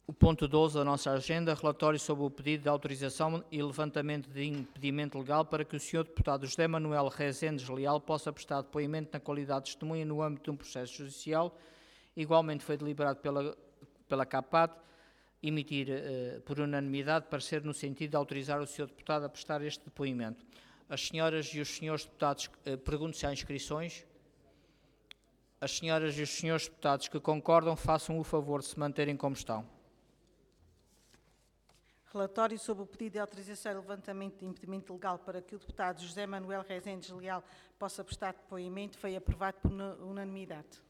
O ponto 12 da nossa agenda, relatório sobre o pedido de autorização e levantamento de impedimento legal para que o Sr. Deputado José Manuel Rezendes Leal possa prestar depoimento na qualidade de testemunha no âmbito de um processo judicial. Igualmente foi deliberado pela CAPAT emitir por unanimidade parecer no sentido de autorizar o Sr. Deputado a prestar este depoimento. As senhoras e os senhores deputados, pergunto se há inscrições. As senhoras e os senhores deputados que concordam, façam o favor de se manterem como estão. Relatório sobre o pedido de autorização e levantamento de impedimento legal para que o deputado José Manuel Rezendes Leal possa prestar depoimento foi aprovado por unanimidade.